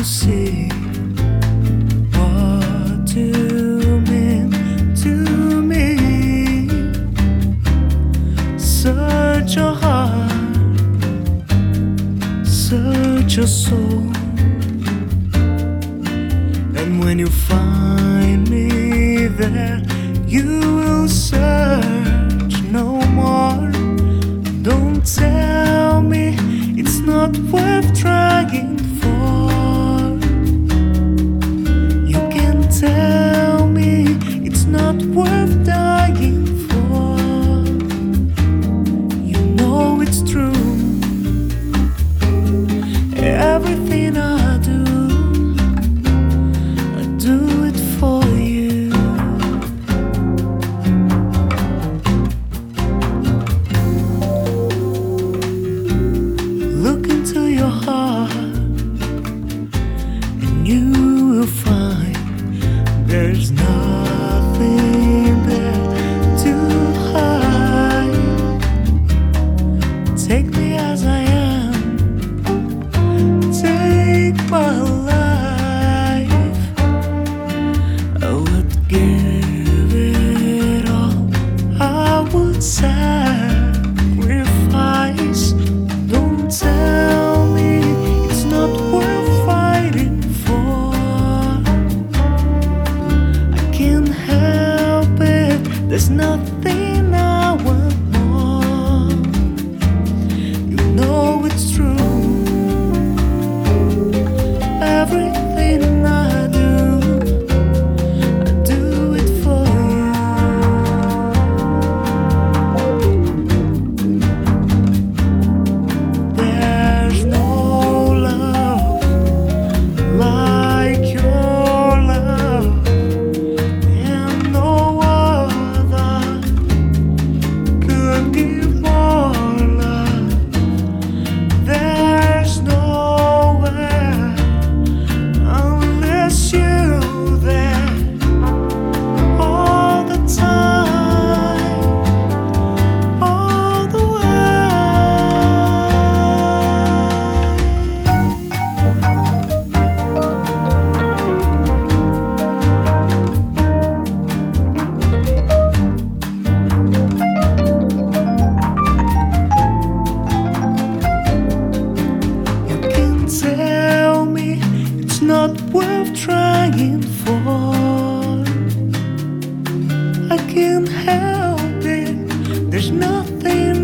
see what you mean to me. Search your heart, search your soul, and when you find me there, you will search no more. Don't tell me it's not worth trying for. You can tell me it's not worth dying for. You know it's true. Everything I do it for you. Look into your heart, and you will find there's nothing there to hide. Take me as I am, take my life. I would give it all, I would sacrifice. Don't tell me it's not worth fighting for. I can't help it, there's nothing I want more. You know it's true. Everything I do it for you. There's no love like your love, and no other could give more love. There's nowhere unless you're there all the time, all the way. You can tell me it's not worth trying for. I can't help it, there's nothing